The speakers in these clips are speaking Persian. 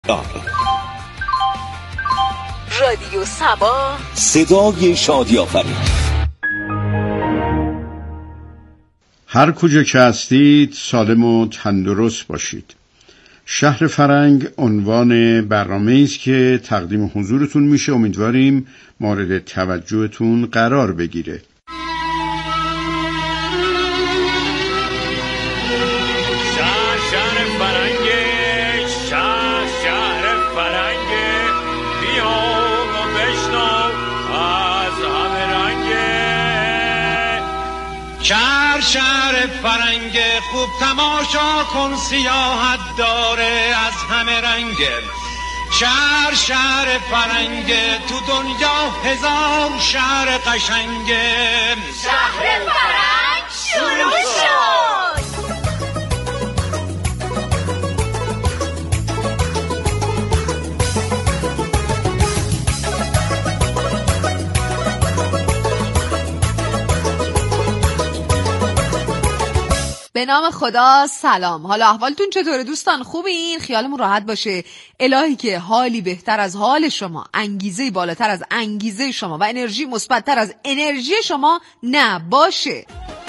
رادیو سبا، صدای شادی آفرین. هر کجا که هستید سالم و تندرست باشید. شهر فرنگ عنوان برنامه‌ای است که تقدیم حضورتون میشه. امیدواریم مورد توجهتون قرار بگیره. شهر فرنگ خوب تماشا کن، سیاحت داره از همه رنگ. شهر فرنگ تو دنیا هزار شهر قشنگه. شهر فرنگ شروع شد. به نام خدا. سلام، حالا احوالتون چطوره دوستان؟ خوبین؟ خیالمون راحت باشه. الهی که حالی بهتر از حال شما، انگیزه بالاتر از انگیزه شما و انرژی مثبت‌تر از انرژی شما نباشه.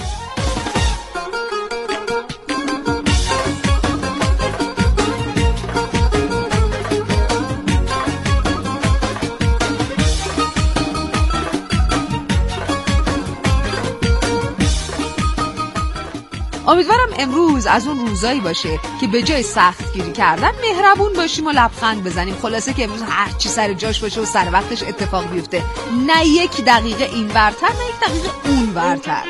امیدوارم امروز از اون روزایی باشه که به جای سختگیری کردن مهربون باشیم و لبخند بزنیم. خلاصه که امروز هر چی سر جاش باشه و سر وقتش اتفاق بیفته، نه یک دقیقه این ورتر نه یک دقیقه اون ورتر.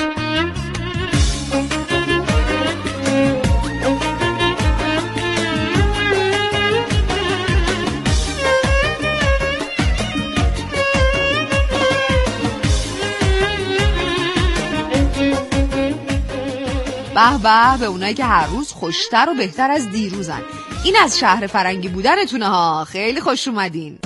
به به به اونایی که هر روز خوشتر و بهتر از دیروزن. این از شهر فرنگی بودنتونه ها. خیلی خوش اومدین.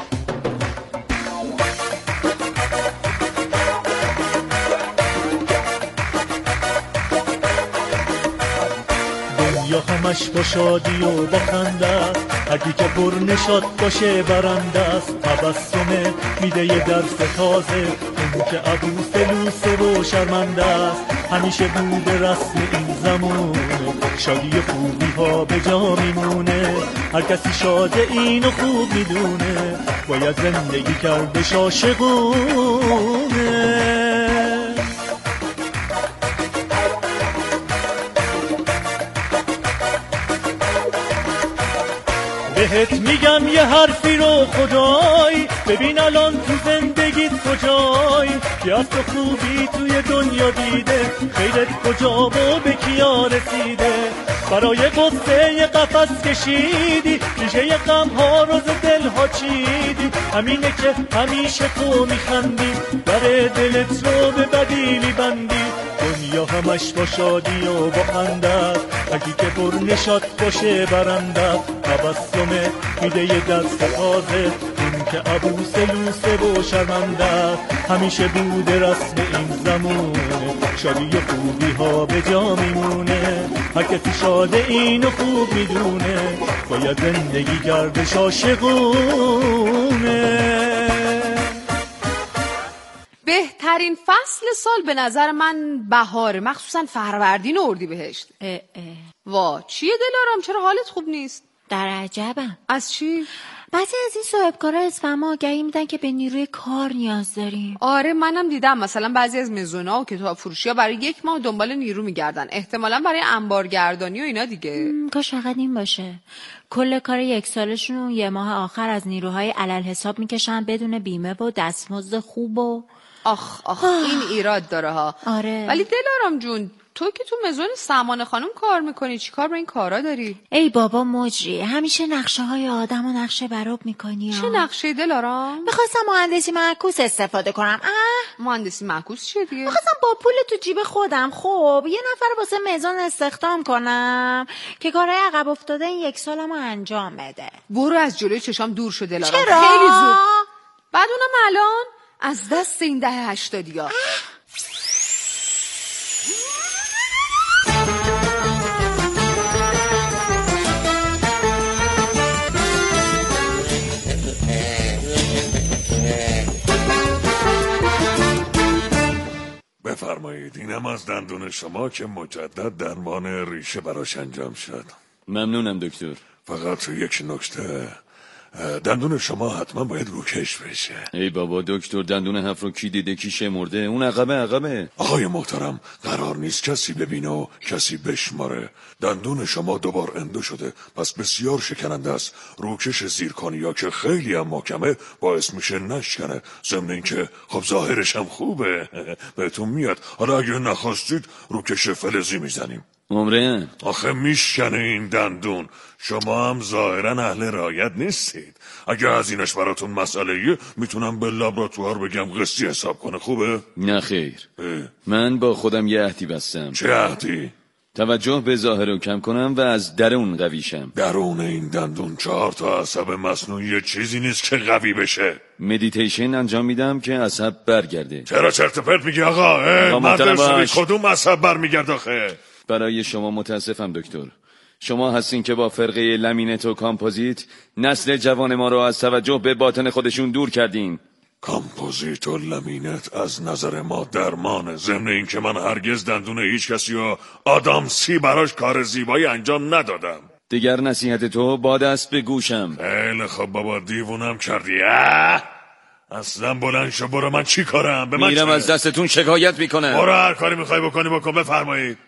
دنیا همش با شادی و با خنده است، هرکی که پر نشاط باشه برنده است. تبسم میده یه درس تازه، اون که عبوس لوسه و شرمنده است. همیشه بوده رسم این زمونه، شادی خوبی ها به جا میمونه. هر کسی شاده اینو خوب میدونه، باید زندگی کردش عاشقونه. بهت میگم یه حرفی رو خدای، ببین الان تو زندگیت کجای. که از تو خوبی توی دنیا دیده، خیرت کجا و به کیا رسیده. برای قصه یه قفس کشیدی، ریشه یه غم ها رو ز دل ها چیدی. همینه که همیشه تو میخندی، در دلت رو به بدی میبندی. دنیا همش با شادی و با خنده، هرکی که پر نشاط باشه برنده. تبسم میده یه درس تازه، اون که عبوس لوسه و شرمنده. همیشه بوده رسم این زمونه، شادی خوبی ها به جا میمونه. هر کسی شاده اینو خوب میدونه، باید زندگی کردش عاشقونه. بهترین فصل سال به نظر من بهاره، مخصوصا فروردین و اردیبهشت. وا چیه دلارام؟ چرا حالت خوب نیست؟ در عجبم. از چی؟ بعضی از این صاحبکارا اسفند آگهی میدن که به نیروی کار نیاز داریم. آره منم دیدم، مثلا بعضی از مزونا و کتاب فروشی‌ها برای 1 ماه دنبال نیرو میگردن، احتمالاً برای انبارگردانی و اینا دیگه. کاش فقط این باشه. کل کار 1 سالشون 1 ماه آخر از نیروهای علل حساب میکشن بدون بیمه و دستمزد خوب و آخ این ایراد داره ها. آره. ولی دلارام جون، تو که تو مزون سامان خانم کار میکنی، چی کار با این کارا داری؟ ای بابا مجری، همیشه نقشه های آدم و نقشه براب میکنی. چه نقشه دلارام؟ میخواستم مهندسی معکوس استفاده کنم. مهندسی معکوس چیه دیگه؟ میخواستم با پول تو جیب خودم خب یه نفر واسه مزون استخدام کنم که کارهای عقب افتاده این 1 سالمو انجام بده. برو از جلوی چشام دور شو دلارام. چرا؟ خیلی زود. بعد اونم الان از دست این دهه 80یا. اینم از دندون شما که مجدد درمان ریشه براش انجام شد. ممنونم دکتر. فقط یک نکته، دندون شما حتما باید روکش بشه. ای بابا دکتر، دندون حرف رو کی دیده کی شمرده؟ اون عقبه. آقای محترم، قرار نیست کسی ببینه و کسی بشماره. دندون شما دوبار اندو شده، پس بسیار شکننده است. روکش زیر کنیا که خیلی هم محکمه باعث میشه نشکنه. ضمن این که خب ظاهرش هم خوبه. بهتون میاد. حالا اگه نخواستید روکش فلزی میزنیم. عمره آخه میشکنه این دندون. شما هم ظاهرا اهل رعایت نیستید. اگه هزینه‌اش براتون مسئله‌ایه میتونم به لابراتوار بگم قسطی حساب کنه. خوبه؟ نه خیر. من با خودم یه عهدی بستم. چه عهدی؟ توجه به ظاهر رو کم کنم و از درون قوی شم. درون این دندون 4 تا عصب مصنوعی چیزی نیست که قوی بشه. مدیتیشن انجام میدم که عصب برگرده. چرا چرت و پرت میگی آقا؟ مدرسه کدوم عصب برمیگرده آخه؟ برای شما متاسفم دکتر. شما هستین که با فرقه لامینت و کامپوزیت نسل جوان ما رو از توجه به باطن خودشون دور کردین. کامپوزیت و لامینت از نظر ما درمانه. ضمن این که من هرگز دندون هیچ کسی و آدم سی براش کار زیبایی انجام ندادم. دیگر نصیحت تو با دست به گوشم. خیلی خب بابا، دیوونم کردی. اصلا بلند شو برو. من چی کارم؟ به من میرم از دستتون شکایت میکنم. برو هر کاری میخوای بکنی بکن. بفرمایید.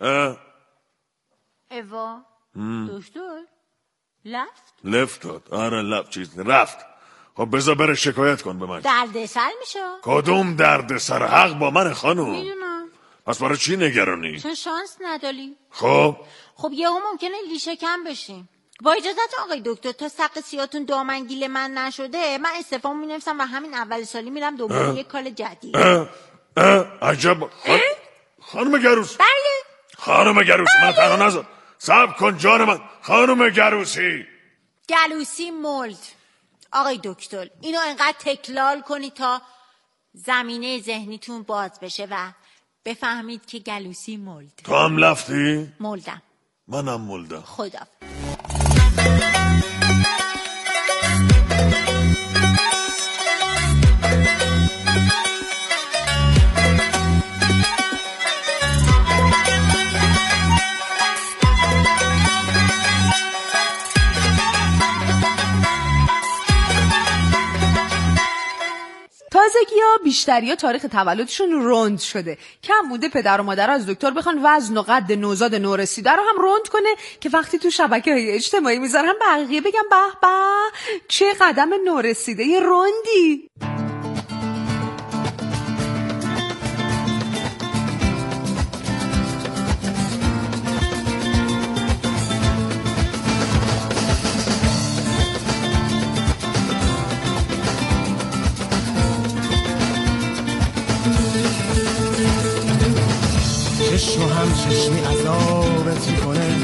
اوا دکتر لفت داد. آره لفت چیز رفت. خب بذار بره شکایت کن به من. دردسر میشه. کدوم دردسر؟ حق با من خانوم. میدونم. پس برای چی نگرانی؟ چون شانس نداری. خب یهو ممکنه لیشه کم بشیم. با اجازت آقای دکتر، تا سق سیاتون دامنگیل من نشده من استعفا مینویسم و همین اول سالی میرم دوباره یک کال جدید. عجب. خانم گروس. بله. خانم گروس من تنها نذار. صبر کن جان من. خانم گلوسی مولد. آقای دکتر اینو انقدر تکرار کنید تا زمینه ذهنیتون باز بشه و بفهمید که گلوسی مولد. تو هم لفتی؟ مولدم. منم مولدم. خدا. تازگی‌ها بیشتری‌ها تاریخ تولدشون رند شده. کم مونده پدر و مادر از دکتر بخوان وزن و قد نوزاد نورسیده رو هم رند کنه که وقتی تو شبکه‌های اجتماعی میذارن بقیه بگن به به چه قدم نورسیده رندی. چشم هم چشمی عذابت میکنه،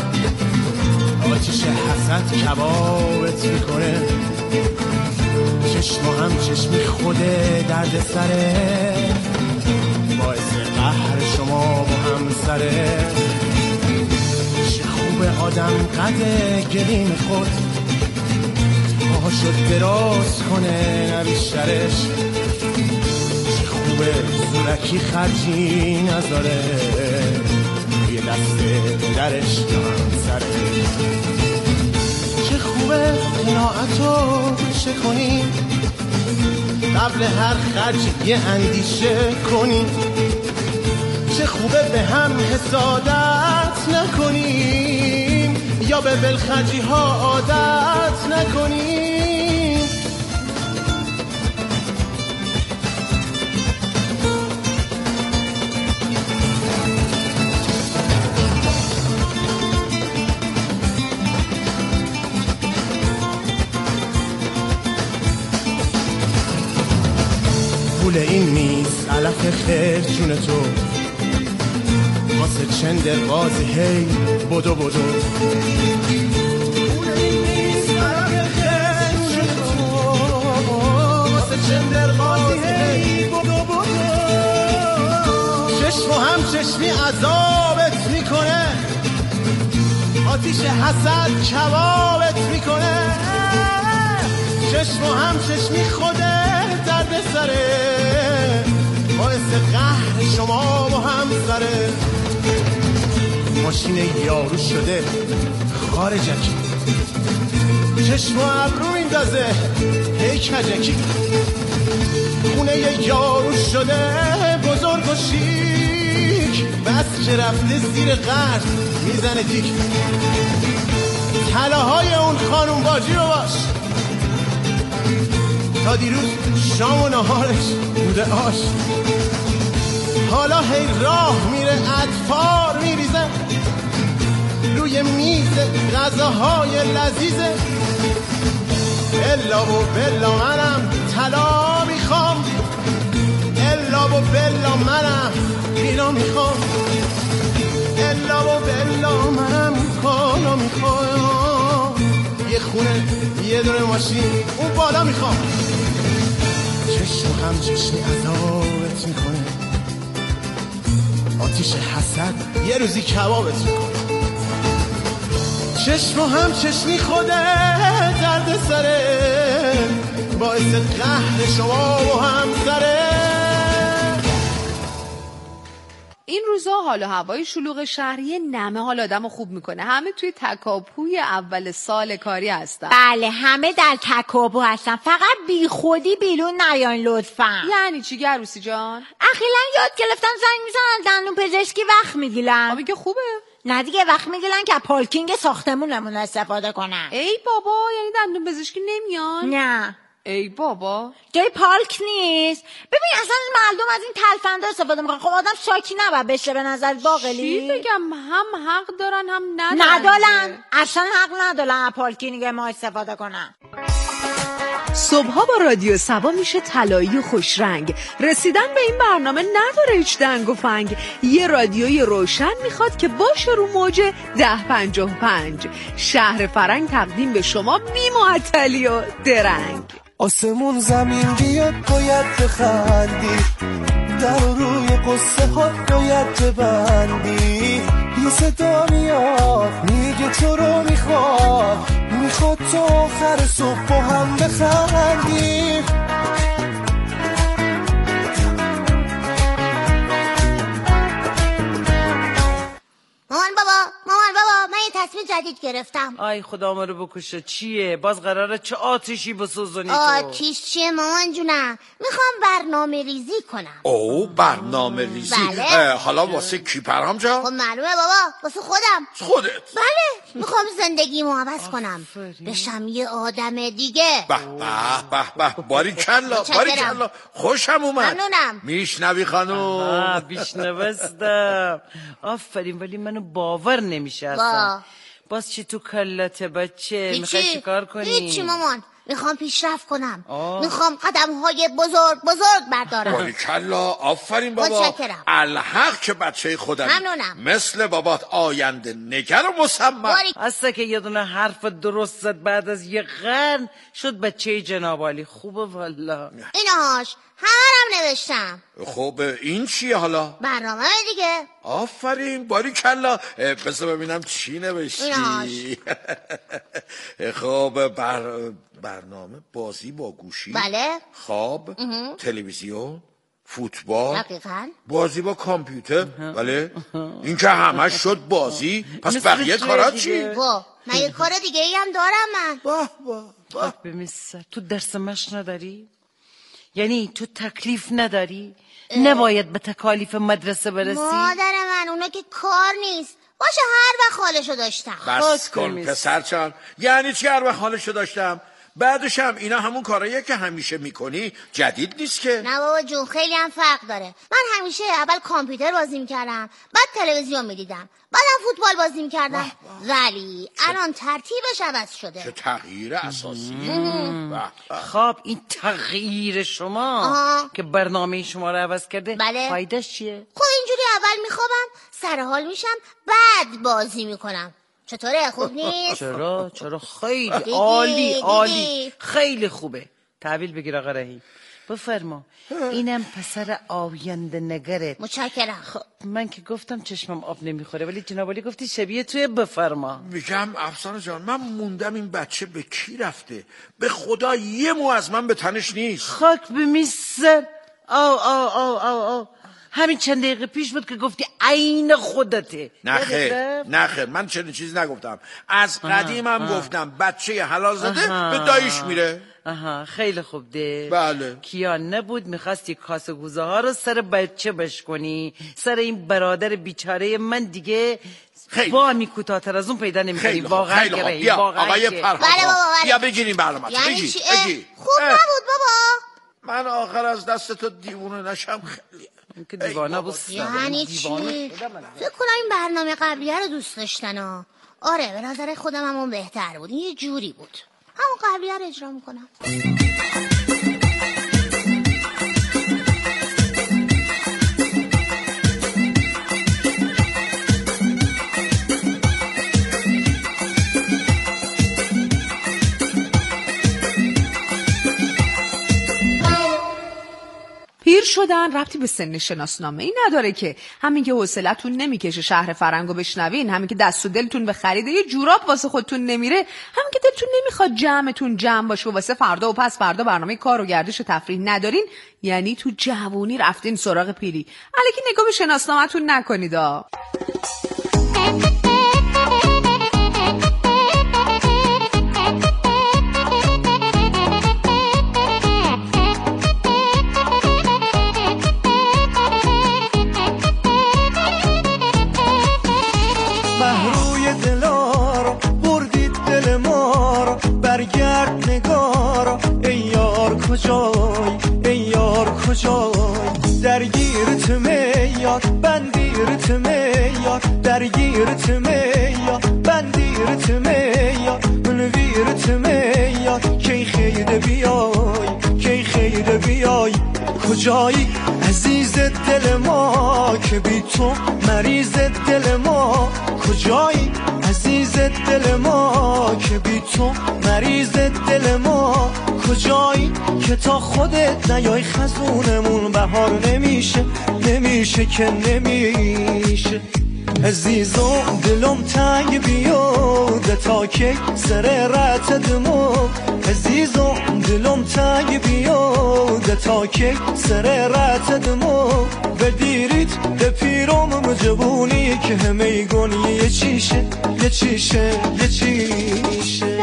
آتیش حسد کبابت میکنه. چشم هم چشمی خود درد سره، باعث قهر شما با هم سره. چه خوب آدم قد گلیم خود پاهاشو دراز کنه نه بیشترش. خوبه زورکی خرجی نذاره یه دست درش دارم سره. چه خوبه قناعتو چه کنیم قبل هر خرج یه اندیشه کنیم. چه خوبه به هم حسادت نکنیم یا به بلخرجی ها عادت نکنیم. پول این میز علف خیر جون تو واسه چندر بازی هی بدو بدو. پول این میز علف خیر جون تو واسه چندر بازی هی بدو بدو. چشم هم چشمی عذابت میکنه، آتیش حسد کبابت میکنه. چشم هم چشمی خوده درد سره، باعث قهر شما و همسره. ماشین یارو شده خارجکی، چشم و ابرو میندازه هی کجکی. خونه یارو شده بزرگ و شیک، بس که رفته زیر قرض میزنه دیک. طلاهای اون خانوم باجی رو باش، تا دیروز شام و نهارش بوده آش. حالا هی راه میره اطفار میریزه روی میز غذاهای لذیذه. الا و بلا منم طلا میخوام، الا و بلا منم اینا میخوام، الا و بلا منم کالا میخوام. یه خونه یه دونه ماشین اون بالا میخوام. چشم هم چشمی عذابت میکنه، آتیش حسد یه روزی کبابت میکنه. چشم هم چشمی خوده درد سره، باعث قهر شما و همسره. این روزا حال و هوای شلوغ شهری نمه حال آدمو خوب میکنه. همه توی تکاپوی اول سال کاری هستن. بله همه در تکاپو هستن، فقط بی خودی بیرون نیاین لطفا. یعنی چی گروسی جان؟ اخیراً یاد گرفتن زنگ میزنن دندون پزشکی وقت میگیرن. آبی که خوبه. نه دیگه وقت میگیرن که پارکینگ ساختمونمون استفاده کنن. ای بابا، یعنی دندون پزشکی نمیان؟ نه. ای بابا، جای پارک نیست. ببین اصلا مردم از این تلفنده استفاده میکنن. خب آدم شاکی نباید بشه به نظر باقلی؟ چی بگم، هم حق دارن هم ندارن. اصلا حق ندارن پارکینگ ما استفاده کنن. صبحها با رادیو سبا میشه طلایی و خوش رنگ. رسیدن به این برنامه نداره هیچ دنگ و فنگ. یه رادیوی روشن میخواد که باشه رو موج 1055. شهر فرنگ تقدیم به شما بی معطلی و درنگ. آسمون زمین بیاد باید بخندی، در روی قصه ها باید ببندی. یه صدا میاد میگه تو رو میخواد تو آخر صبح با هم بخندی. مامان بابا من یه تصمیم جدید گرفتم. آی خدا ما رو بکشه. چیه؟ باز قراره چه آتیشی بسوزونی تو؟ آتیش چیه مامان جونم؟ میخوام برنامه ریزی کنم. او برنامه ریزی؟ بله. حالا واسه کی پرهام جان؟ خب معلومه بابا، واسه خودم. خودت؟ بله، میخوام زندگیمو عوض کنم، بشم یه آدم دیگه. به به به به، باریکلا باریکلا، خوشم اومد. ممنونم. میشنوی خانوم؟ بیشنوستم. آفرین، ولی منو باور نمیشه اصلا. باز چی تو کلت بچه؟ میخوای چی کار کنی؟ هیچی مامان، میخوام پیشرفت کنم. میخوام قدم‌های بزرگ بردارم. باریکلا، آفرین بابا. متشکرم. الحق که بچه خودم. ممنونم. مثل بابات آینده نگر و مصمم. اصلا که یه دونه حرف درست زد بعد از یه قرن شد بچه جناب عالی. خوبه والا. اینهاش همه نوشتم. خب این چیه حالا؟ برنامه دیگه. آفرین باریکلا. بذار ببینم چی نوشتی. خب برنامه بازی با گوشی. بله. خواب. تلویزیون. فوتبال. دقیقاً. بازی با کامپیوتر. بله. این که همش شد بازی. پس بقیه کارا چی؟ من یه کار دیگه ای هم دارم. من بمیسه تو درس مش نداری؟ یعنی تو تکلیف نداری؟ نباید به تکالیف مدرسه برسی؟ مادر من اونا که کار نیست. باشه هر وقت حالشو داشتم. بس کن پسرچان. یعنی چی هر وقت حالشو داشتم؟ بعدش هم اینا همون کاراییه که همیشه میکنی، جدید نیست که. نه بابا جون، خیلی هم فرق داره. من همیشه اول کامپیوتر بازی میکردم، بعد تلویزیون میدیدم، بعدم فوتبال بازی میکردم. ولی الان ترتیبش عوض شده. چه تغییر اساسی. خب این تغییر شما که برنامه شما رو عوض کرده، بله. فایدهش چیه؟ خب اینجوری اول میخوابم، سر حال میشم، بعد بازی میکنم. چطوره؟ خوب نیست؟ چرا خیلی عالی خیلی خوبه. تحویل بگیر آقا رهی. بفرما. اینم پسر آینده نگرت. متشکرم. خب من که گفتم چشمم آب نمیخوره، ولی جناب عالی گفتی شبیه توی. بفرما. میگم افسانه جان، من موندم این بچه به کی رفته. به خدا یه مو از من به تنش نیست. خاک به میسر. همین چند دقیقه پیش بود که گفتی عین خودته. نخیر من چنین چیزی نگفتم. از قدیمم گفتم بچه حلال زده به دایش میره. خیلی خوب ده. بله. کیان نبود میخواستی کاسه گوزه ها رو سر بچه بشکنی، سر این برادر بیچاره من دیگه وامی کوتاه‌تر از اون پیدا نمی‌کنی. واقعا گرایی. بیا آقای فرهاد بیا بگیریم برنامه. یعنی چی؟ خوب نبود بابا. من آخر از دست تو دیوونه نشم. خیلی که دیوانه بود. یعنی چی؟ فکر کنم این برنامه قبلیه رو دوست داشتن. آره به نظر خودم همون بهتر بود. این یه جوری بود. همون قبلیه رو اجرا میکنم. پیر شدن ربطی به سن شناسنامه ای نداره که. همین که حوصلتون نمیکشه شهر فرنگو بشنوین، همین که دست و دلتون به خرید یه جوراب واسه خودتون نمیره، همین که دلتون نمیخواد جمعتون جمع باشه و واسه فردا و پس فردا برنامه کار و گردش و تفریح ندارین، یعنی تو جوونی رفتین سراغ پیری. الکی نگاه به شناسنامه‌تون نکنید. درگیرت میاد بندیرت میاد درگیرت میاد بندیرت میاد منویرت میاد کی خیره بیای کی خیره بیای کجایی عزیز دل ما که بی تو مریض دل ما کجایی عزیز دل ما که بی تو مریض دل ما کجایی که تا خودت نیای خزونمون بهار نمیشه نمیشه که نمیشه عزیزم دلم تنگ بیاده تا کی سر رت دمو عزیزم دلم تنگ بیاده تا کی سر رت دمو بدیریت به پیرم مجبونی که همه گونی یه چیشه یه چیشه یه چیشه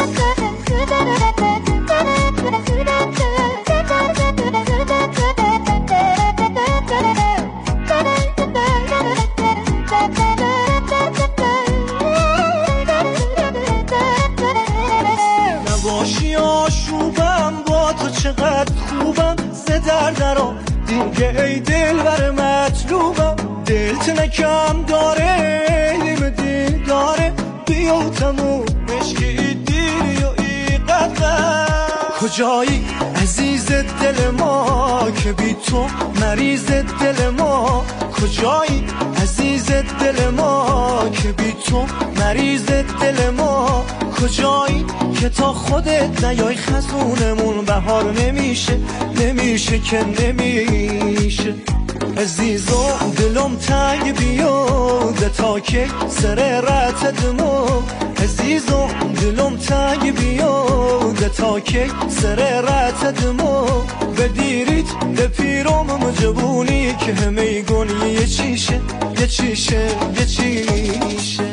نباشی آشوبم با تو چقدر خوبم زدر درا دیگه ای دل بر مطلوبم دلت نکم داره نیم دل داره بیا تموم مشکی دیری و ای قدر کجایی عزیز دل ما که بی تو مریض دل ما کجایی عزیز دل ما که بی تو مریض دل ما کجایی که تا خودت نیای خزونمون بهار نمیشه نمیشه که نمیشه عزیزم دلم تنگ بیاده تا که سر رت دمو عزیزم دلم تنگ بیاده تا که سر رت دمو بدیریت به پیرم مجبونی که همه گونی یه چیشه یه چیشه یه چیشه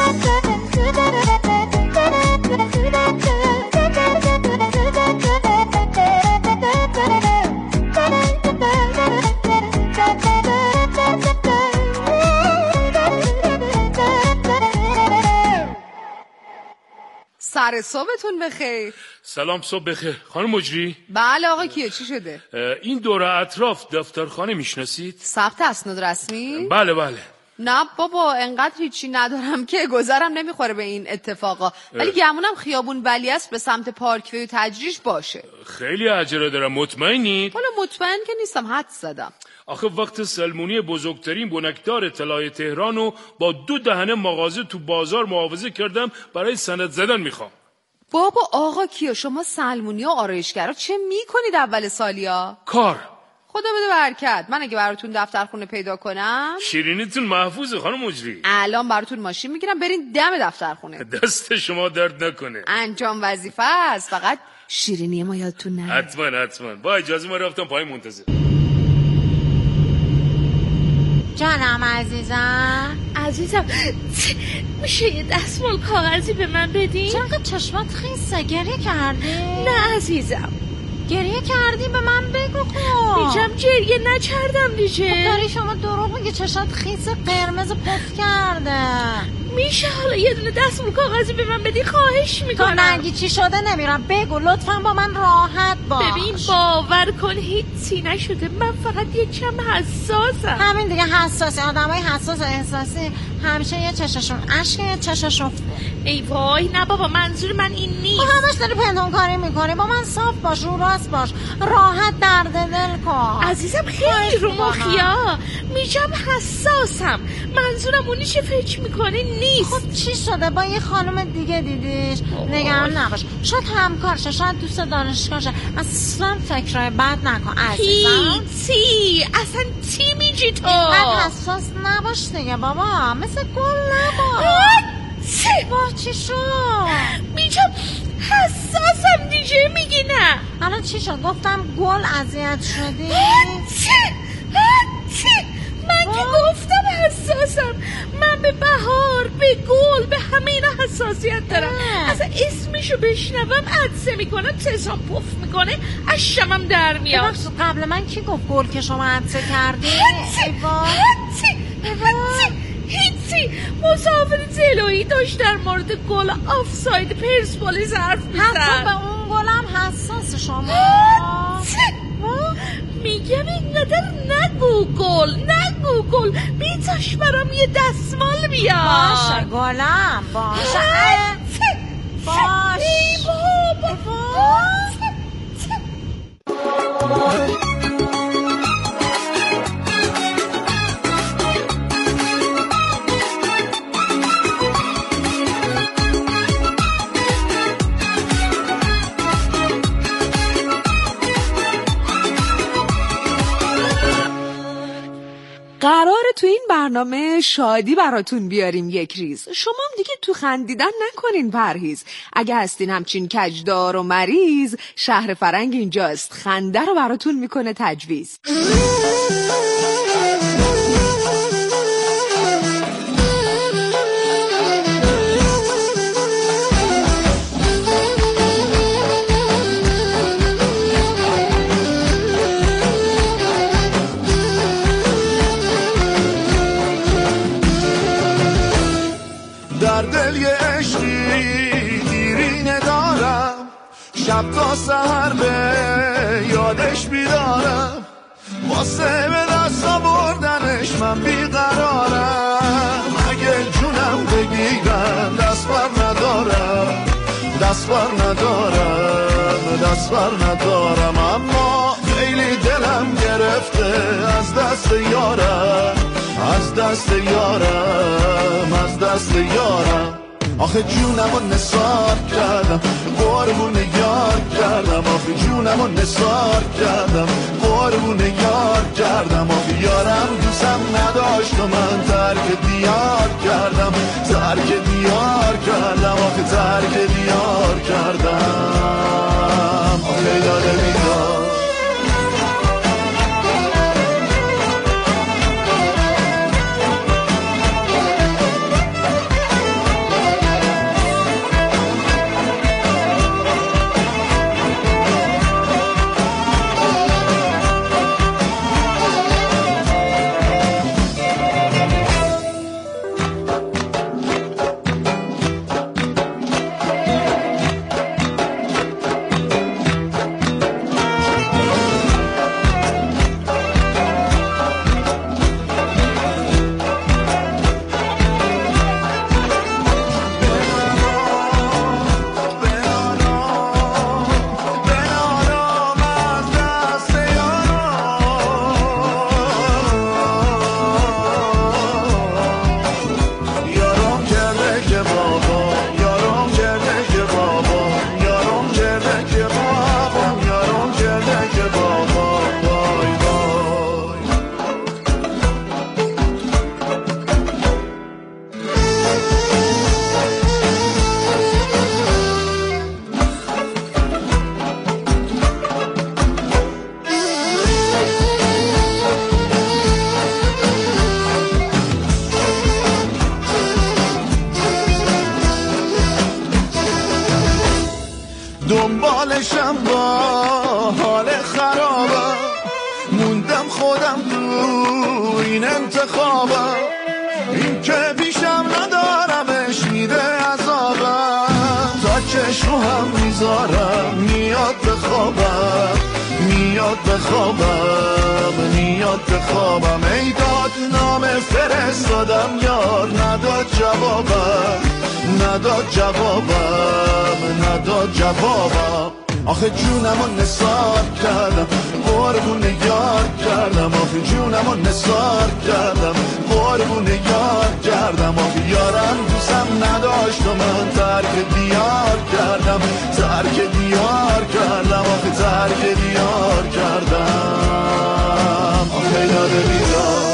سر صبحتون بخیر. سلام صبح بخیر. خانم مجری؟ بله آقا کیه چی شده؟ این دور اطراف دفترخانه میشناسید؟ ثبت اسناد رسمی؟ بله بله. نه بابا انقدر هیچی ندارم که گذرم نمیخوره به این اتفاقا، ولی گمونم خیابون ولی است به سمت پارکوی و تجریش باشه. خیلی عجله دارم. مطمئنید؟ حالا مطمئن که نیستم، حدس زدم. آخه وقت سلمونی بزرگترین بنکدار طلای تهرانو با 2 دهنه مغازه تو بازار محافظه کردم برای سند زدن میخوام. بابا آقا کیا شما سلمونی و آرایشگرا چه میکنید اول سالیا؟ کار. خدا بده برکت. من اگه براتون دفترخونه پیدا کنم شیرینیتون محفوظه خانم مجری. الان براتون ماشین میگیرم برین دم دفترخونه. دست شما درد نکنه. انجام وظیفه است، فقط شیرینی ما یادتون نره. حتما با اجازه ما رفتم پای منتظر. جانم عزیزم میشه یه دستمال کاغذی به من بدین؟ چرا چشمات خیسه؟ گریه کردی؟ نه عزیزم. گریه کردی؟ به من بگو خب. میگم گریه نکردم دیگه. خب داری شما دروغ میگی، چشات خیس قرمز پف کرده. میشه حالا یه دونه دستمال کاغذی به من بدی؟ خواهش میکنم. تو نگی چی شده نمیرم، بگو لطفا با من راحت باش. ببین باور کن هیچی نشده، من فقط یه کم حساسم. همین دیگه حساسی، آدمای حساس و احساسی همیشه یه چششون اشک یه چششون. ای وای نه بابا، منظور من این نیست. همش داری پنهان کاری میکنی، با من صاف باش، رو راست باش، راحت درد دل کن. عزیزم خیلی رو مخیا، میگم حساسم، منظورم اونی چه فکر میکنی نیست. خب چی شده؟ با یه خانم دیگه دیدیش؟ نگران نباش، شاید همکارشه، شاید دوست دانشگاهشه، اصلا فکرای بد نکن عزیزم. تی اصلا تی میگی تو؟ اینقدر حساس نباش دیگه بابا، مثل گل نباش. با چی شد؟ میگم حساسم دیگه، میگی نه. الان چی شد؟ گفتم گل اذیت شدی؟ من که گفتم حساسم، من به بهار، به گل، به همه اینا حساسیت دارم. اصلا اسمشو بشنوم عطسه میکنم، چشام پف میکنه، اشمم در میاد. قبل من کی گفت گل که شما عطسه کردی؟ هیچی مسافر جلویی داشت در مورد گل آفساید پرسپولیس حرف میزد. حتی به اون گلم حساس شما؟ میگم اینقدر نگو گل، بیتاش برام یه دستمال بیار. باشه گلم، باشه قراره تو این برنامه شادی براتون بیاریم یک ریز. شما هم دیگه تو خندیدن نکنین پرهیز. اگه هستین همچین کجدار و مریض، شهر فرنگ اینجاست، خنده رو براتون میکنه تجویز. در دل یه عشقی دیرینه دارم، شب تا سحر به یادش بیدارم، واسه به دست آوردنش من بیقرارم. اگه جونم بگیرم دست بر ندارم، اما خیلی دلم گرفته از دست یارم. آخه جونمو نثار کردم، قربون یار کردم. آخه جونمو نثار کردم، قربون یار کردم. آخه یارم دوستم نداشت و من ترک دیار کردم. آخه ترک دیار کردم. آخه یاده بیدار. دنبالشم با حال خرابم، موندم خودم تو این انتخابم، این که پیشم ندارمش میده عذابم، تا چشم هم میذارم میاد بخوابم، میاد بخوابم، میاد بخوابم. ای داد نام فرستادم یار نداد جوابم، نداد جوابم، نداد جوابم. آخه جونمو نثار کردم، قربون یار کردم، آخه جونمو نثار کردم، قربون یار کردم. آخه یارم دوستم نداشت و من ترک دیار کردم، ترک دیار کردم، آخه ترک دیار کردم. آخه یاد بیدار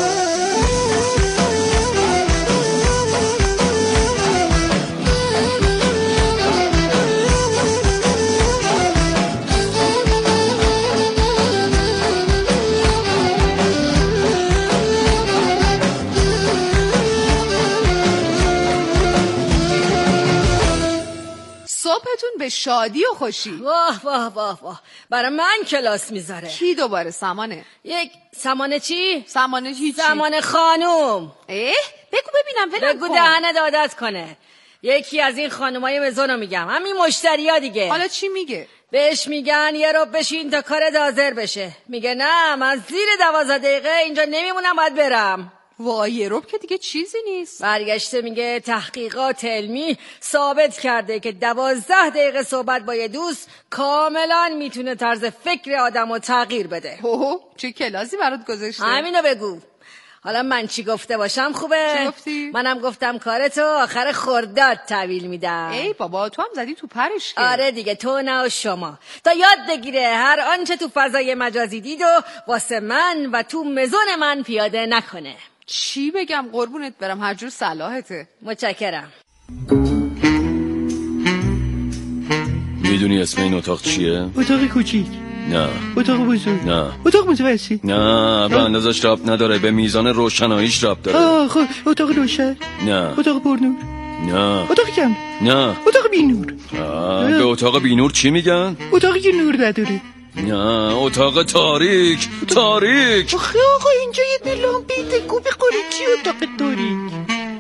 صبحتون به شادی و خوشی. واه واه واه واه، برای من کلاس میذاره. کی دوباره؟ سمانه؟ یک سمانه چی؟ سمانه چی؟ سمانه خانوم. بگو ببینم، بگو دهنت عادت کنه. یکی از این خانومای مزونو میگم، همین مشتریا دیگه. حالا چی میگه؟ بهش میگن یه رو بشین تا کارت حاضر بشه، میگه نه من زیر 12 دقیقه اینجا نمیمونم، باید برم. وای یه رب که دیگه چیزی نیست. برگشته میگه تحقیقات علمی ثابت کرده که 12 دقیقه صحبت با یه دوست کاملا میتونه طرز فکر آدمو تغییر بده. چه کلاسی برات گذاشته؟ همینو بگو. حالا من چی گفته باشم خوبه؟ چی گفتی؟ منم گفتم کارتو آخر خرداد تحویل میدم. ای بابا تو هم زدی تو پرش که. آره دیگه، تو نه و شما، تا یاد بگیره هر آنچه تو فضای مجازی دید و واسه من و تو مزون من پیاده نکنه. چی بگم قربونت برم، هر جور صلاحته. متشکرم. میدونی اسم این اتاق چیه؟ اتاق کوچیک. نه. اتاق بزرگ. نه. اتاق متوسط. نه، به اندازش ربط نداره، به میزان روشناییش ربط داره. خب اتاق روشن. نه. اتاق پرنور. نه. اتاق کم. نه. اتاق بینور. به اتاق بینور چی میگن؟ اتاقی که نور نداره. نه، اتاق تاریک. تاریک. آخه آقا اینجا یه لامپی تکو بخوری، چی اتاق تاریک؟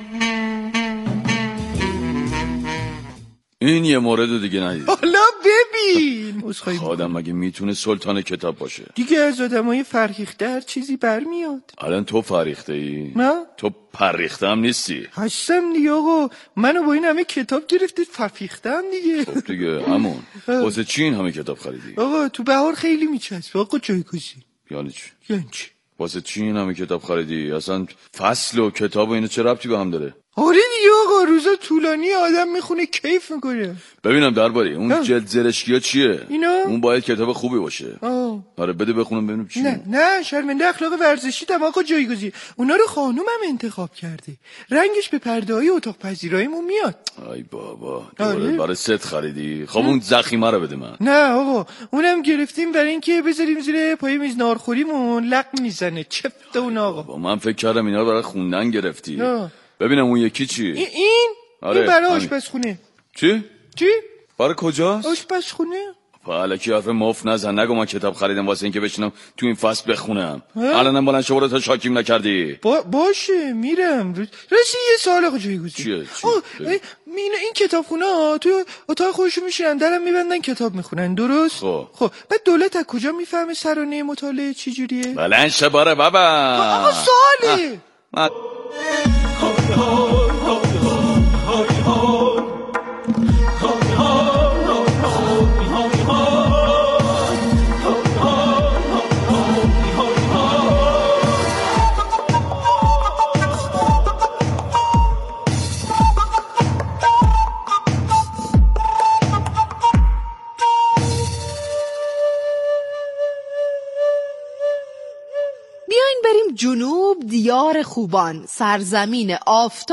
این یه مورد دیگه ندید. حالا ببین آدم مگه میتونه سلطان کتاب باشه؟ دیگه از آدمای فرهیخته هر چیزی برمیاد. الان تو فرهیخته ای؟ نه تو پریخته هم نیستی. هستم دیگه آقا، منو با این همه کتاب گرفتید فرهیختم دیگه. خب دیگه همون. واسه چی این همه کتاب خریدی؟ آقا تو بهار خیلی میچسبه آقا جایگزین. یعنی چی؟ یعنی چی؟ واسه چی این همه کتاب خریدی؟ اصلا فصل و کتاب و اینو چه ربطی به هم داره؟ آره دیگه آقا، روزا طولانی آدم میخونه کیف میکنه. ببینم درباره اون جلد زرشکی‌ها چیه؟ اینا؟ اون باید کتاب خوبی باشه. آره بده بخونم ببینم چی. نه شرمنده اخلاق ورزشی دم آقا جایگزین. اونا رو خانومم انتخاب کرده، رنگش به پرده‌های اتاق پذیراییمون میاد. ای بابا برای ست خریدی؟ خب اون زخیمه رو بده من. نه آقا، اونم گرفتیم برای اینکه بذاریم زیر پای میز نارخوریمون لق میزنه. چفت اون آقا. من فکر کردم اینا رو برای خوندن گرفتی. ببینم اون یکی چی؟ این برای آشپزخونه. چی؟ چی؟ برای کجاست؟ آشپزخونه. الکی حرف مفت نزن، نگو من کتاب خریدم واسه اینکه بشینم تو این فصل بخونم. الانم بلند شو برو تا شاکیم نکردی. باشه میرم. راستی یه سوال آقا جایگزین. چیه؟ این کتابخونه تو اتاق خودشون میشینن، درم میبندن کتاب میخونن، درست؟ خب بعد دولت از کجا میفهمه سرانه مطالعه چی جوریه؟ بلند شو باره بابا. آقا سواله. جنوب، دیار خوبان، سرزمین آفتاب